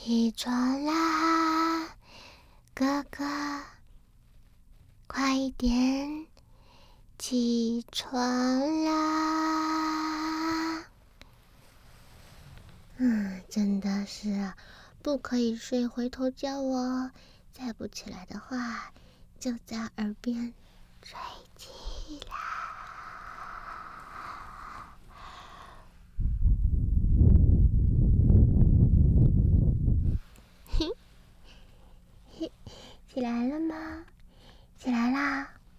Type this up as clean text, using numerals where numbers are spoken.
起床啦，哥哥，快一点，起床啦！真的是不可以睡回头觉哦，再不起来的话，就在耳边吹气啦。嘿，起来了吗？起来啦！